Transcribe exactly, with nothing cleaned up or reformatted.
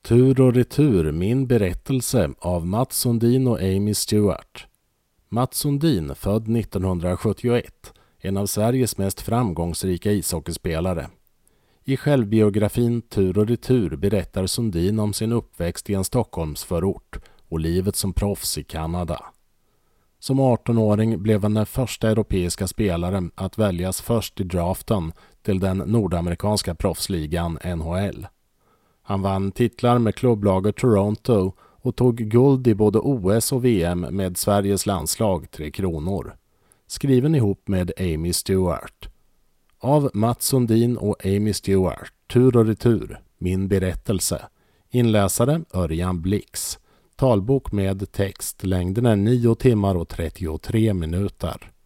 Tur och retur, min berättelse av Mats Sundin och Amy Stewart. Mats Sundin, född nittonhundrasjuttioett, en av Sveriges mest framgångsrika ishockeyspelare. I självbiografin Tur och retur berättar Sundin om sin uppväxt i en Stockholmsförort och livet som proffs i Kanada. Som artonåring blev han den första europeiska spelaren att väljas först i draften till den nordamerikanska proffsligan N H L. Han vann titlar med klubblaget Toronto och tog guld i både O S och V M med Sveriges landslag Tre Kronor. Skriven ihop med Amy Stewart. Av Mats Sundin och Amy Stewart, Tur och retur, min berättelse. Inläsare Örjan Blix. Talbok med text, längden är nio timmar och trettiotre minuter.